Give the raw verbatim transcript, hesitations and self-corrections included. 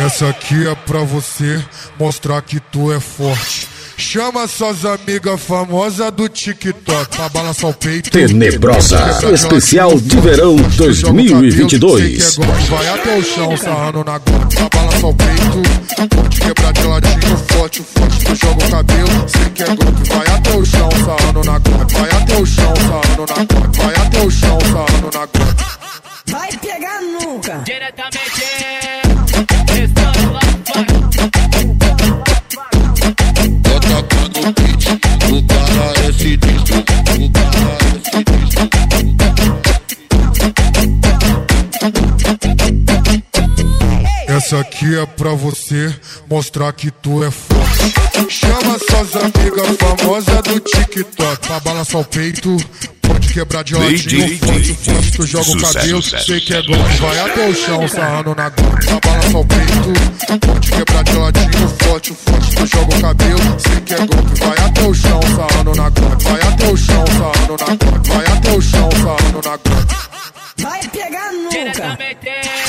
Essa aqui é pra você mostrar que tu é forte. Chama suas amigas famosas do TikTok pra balançar o peito. Tenebrosa, especial de verão dois mil e vinte e dois. Vai até o chão, sarrando na gota pra balançar o peito. Pode quebrar de ladinho, forte, forte, tu joga o cabelo. Sei que é golpe, vai até o chão, sarrando na gota. Vai até o chão, sarrando na gota. Vai até o chão, sarrando na gota. Vai pegar nunca. Diretamente, estando lá fora. Tocando beat, o cara é sinistro, o cara é sinistro. Essa aqui é pra você mostrar que tu é forte. Chama suas amigas famosas do TikTok pra balançar o peito. Pode quebrar de ladinho, forte, forte, tu joga o cabelo. Sei que é golpe, vai até o chão, sarrando na gota pra balançar o peito. Pode quebrar de ladinho, forte, forte, tu joga o cabelo. Sei que é golpe, vai até o chão, sarrando na gota. Vai até o chão, sarrando na gota. Vai até o chão, sarrando na gota. Vai pegar nunca. Diretamente.